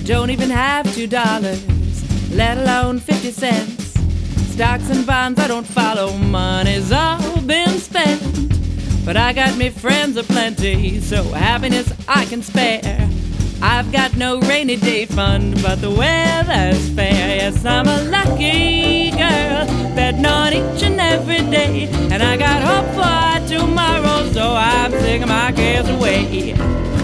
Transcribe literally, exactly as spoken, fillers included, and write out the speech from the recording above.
Don't even have two dollars, let alone fifty cents. Stocks and bonds I don't follow, money's all been spent. But I got me friends aplenty, so happiness I can spare. I've got no rainy day fund, but the weather's fair. Yes, I'm a lucky girl, betting on each and every day. And I got hope for tomorrow, so I'm taking my cares away.